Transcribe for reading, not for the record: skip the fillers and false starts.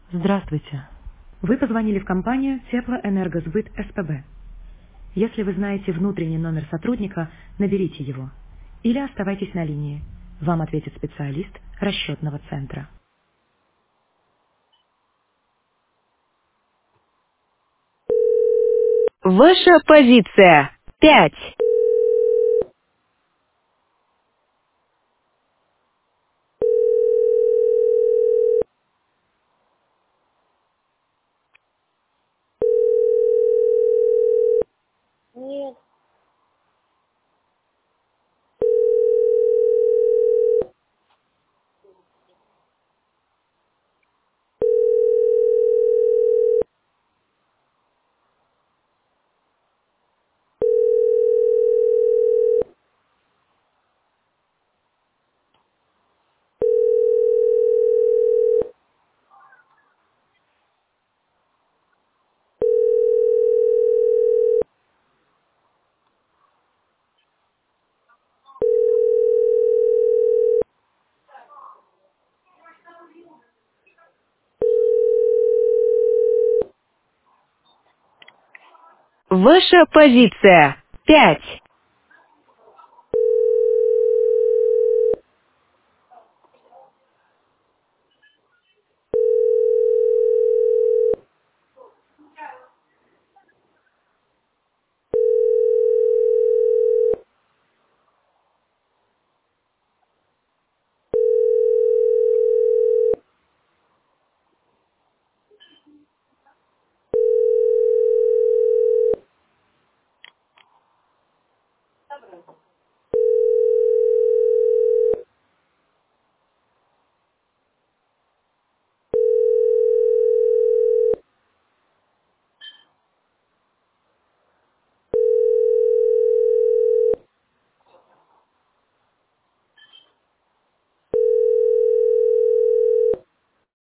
Здравствуйте. Вы позвонили в компанию Теплоэнергосбыт СПБ. Если вы знаете внутренний номер сотрудника, наберите его. Или оставайтесь на линии. Вам ответит специалист расчетного центра. Ваша позиция. 5. Нет. Ваша позиция. 5.